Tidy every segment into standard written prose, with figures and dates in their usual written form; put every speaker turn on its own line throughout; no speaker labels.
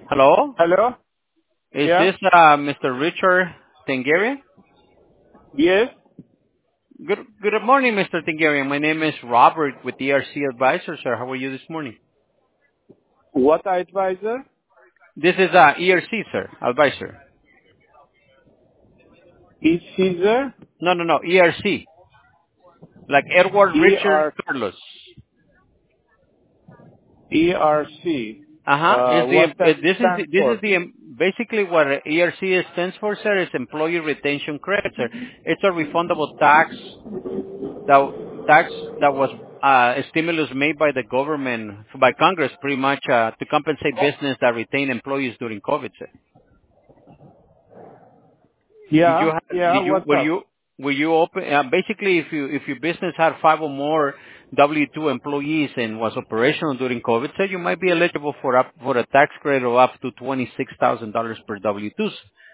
Hello?
Hello?
Is
Yeah?
this Mr. Richard Tengarian?
Yes?
Good morning, Mr. Tengarian. My name is Robert with ERC Advisors, sir. How are you this morning?
What advisor?
This is ERC, sir, advisor.
Is Caesar?
No, ERC, like Edward Richard
ER,
Carlos.
ERC.
Is the
What that stands
this is
for?
the basically what ERC stands for, sir, is Employee Retention Credit, sir. It's a refundable that tax that was a stimulus made by the government, by Congress, pretty much to compensate business that retain employees during COVID, sir.
Yeah, yeah,
Did you
what's up?
were you open? Basically, if your business had 5 or more W-2 employees and was operational during COVID, so you might be eligible for a tax credit of up to $26,000 per W-2s.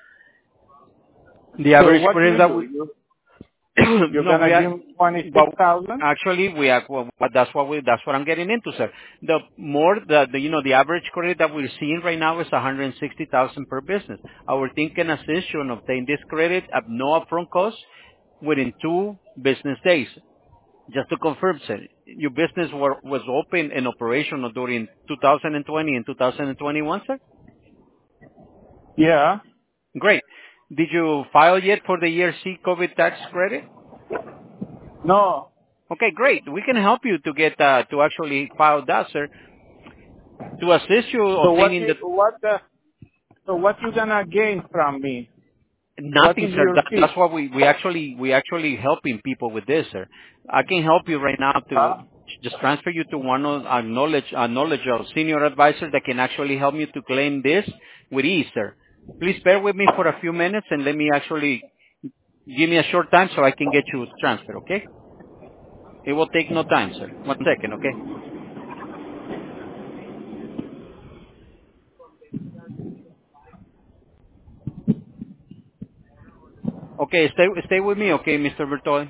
The
So
average
what
credit
you
that
do?
we
You're
no,
gonna
we
give
are.
him
Well,
26,000?
actually, that's what I'm getting into, sir. The average credit that we're seeing right now is 160,000 per business. Our team can assist you in obtain this credit at no upfront cost within 2 business days. Just to confirm, sir, your business was open and operational during 2020 and 2021, sir?
Yeah.
Great. Did you file yet for the ERC COVID tax credit?
No.
Okay, great. We can help you to get to actually file that, sir. To assist you
So what
obtaining
you,
the
so what you gonna gain from me? What
nothing,
is
sir.
your fee?
That's what we actually helping people with this, sir. I can help you right now to
Huh?
just transfer you to one of our knowledge of senior advisors that can actually help you to claim this with ease, sir. Please bear with me for a few minutes and let me actually give me a short time so I can get you transferred, okay? It will take no time, sir. 1 second, okay? Okay, stay with me, okay, Mr. Bertoli?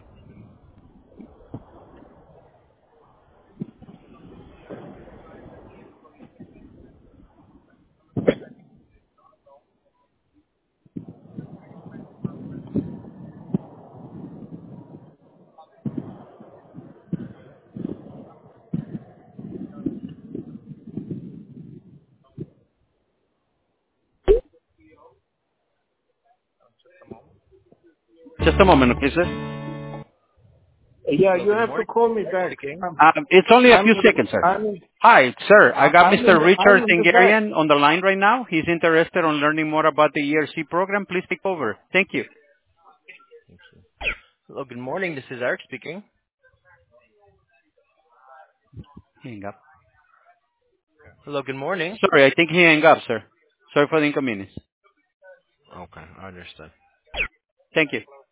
Just a moment, okay, sir?
Yeah,
Hello,
you
good
have to
morning.
call me
Eric
back.
speaking.
It's only a
I'm
few
in,
seconds, sir.
I'm in,
Hi, sir. I got Mr.
I'm
Richard
in the back.
Tengarian on the line right now. He's interested on learning more about the ERC program. Please take over. Thank you.
Thank you. Hello, good morning. This is Eric speaking.
Hang up.
Hello, good morning.
Sorry, I think he hung up, sir. Sorry for the inconvenience.
Okay, I understand.
Thank you.